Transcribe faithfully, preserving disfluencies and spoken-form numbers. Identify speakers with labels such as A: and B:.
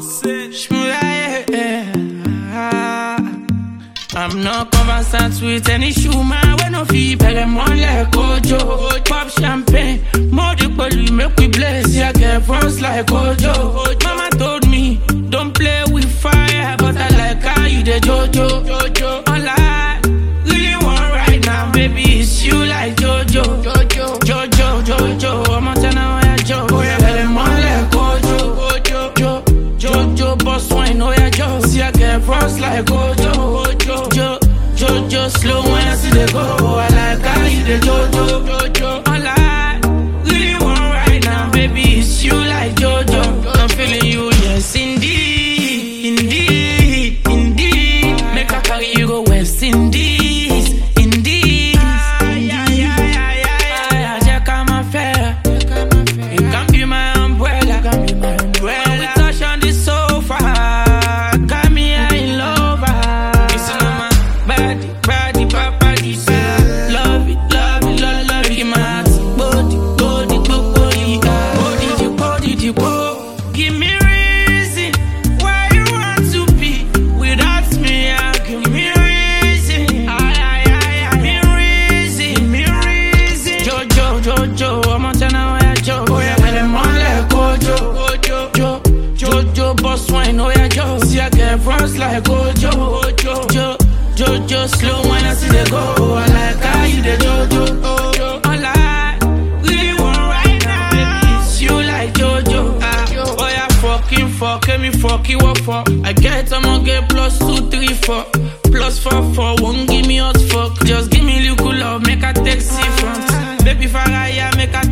A: I'm not conversant with any shoeman. When no fee, better one like Ojo. Pop champagne, more the police make we blaze. Yeah, get fronts like Ojo. Mama told me, don't play with fire, but I like how you the Jojo. Jojo, all I really want right now, baby, it's you like Jojo. Jojo, Jojo, Jojo. I'm on ten now, yeah, Jojo. Oh yeah, better one like Ojo. Ojo, Jojo, boss wine, oh yeah, Joe. See I get fronts like Ojo. Jojo, Jojo, slow when I see the go. I like how you the Jojo, Jojo. All I really want right now, baby, it's you like Jojo. I'm feeling you, yes indeed, indeed, indeed. Make I carry you go West Indies, Indies. Yeah, yeah, yeah, yeah, yeah. Check out my fare. You can be my umbrella, can be my umbrella. When we touch on the sofa, got me in love. Body, body, body, say love it, love it, love, love it, my heart. Body, body, body, body, body, body. Give me reason why you want to be without me. Give me reason, ay, ay, ay, ay. Me reason, me reason. Jojo, Jojo, I'm on ten now, yeah, Jojo. Oh yeah, better man like Ojo, Ojo, Jojo, boss wine, oh yeah, Joe. See I get fronts like Ojo, Ojo, Jojo. Jojo, slow when I see the go. I like how you the Jojo. Oh, all I really want right now, baby, it's you like Jojo. Ah, oh yeah, fucking fuck, me fuck you up for. I get I'ma get plus two, three, four, plus four, four. Won't give me hot fuck, just give me little love, make a taxi front. Baby Faraya, make a